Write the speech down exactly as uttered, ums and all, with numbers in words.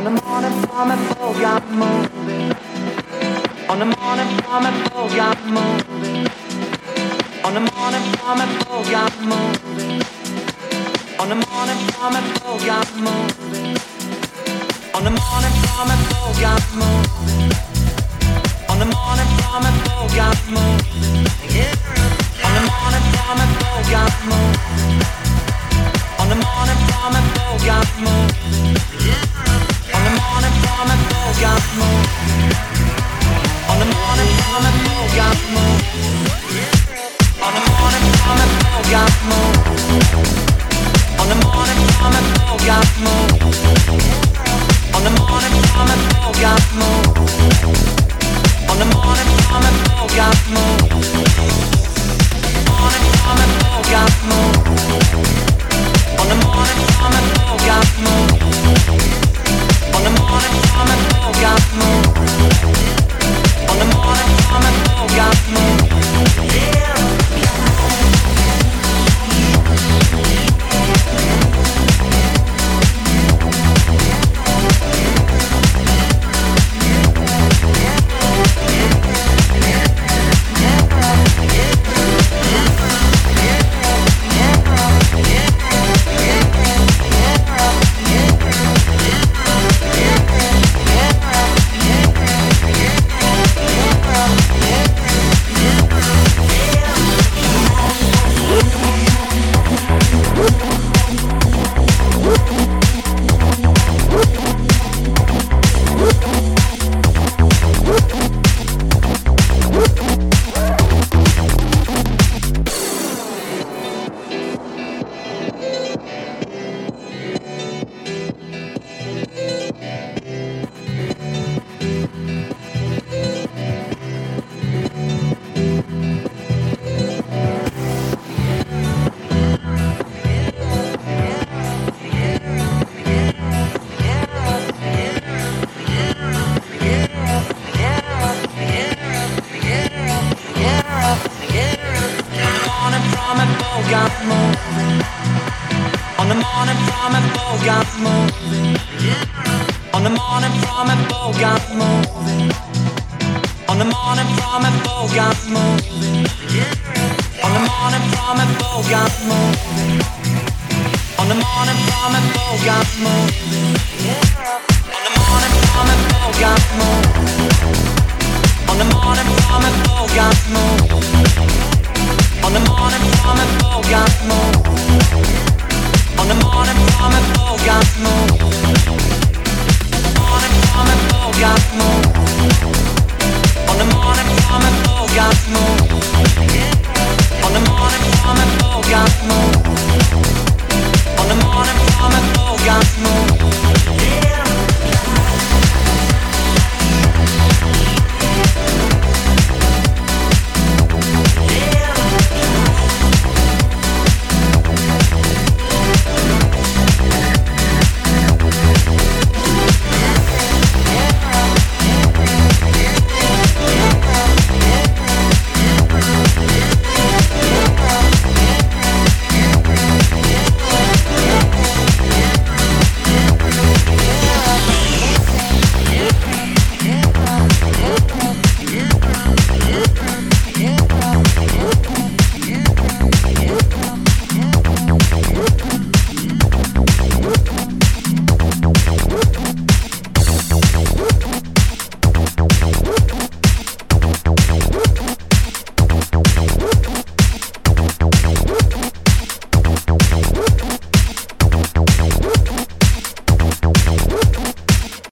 On the morning promise, oh, got moving. On the morning promise, oh, got moving. On the morning promise, oh, got moving. On the morning promise, oh, got moving. On the morning promise, oh, got moving. On the morning promise, oh, got moving. On the morning promise, oh, got moving. On the morning promise, oh, got moving. On the morning promise, oh, got moving. On the morning promise, oh, got moving. On the morning promise, oh, got moving. On the morning promise, oh, got moving. On the morning promise, oh, got moving. On the morning promise, oh, got moving. Morning promise, oh, got moving. On the morning promise, oh, got moving. On the morning promise, oh, got moving. On the morning promise, oh, got moving. Yeah. Got more.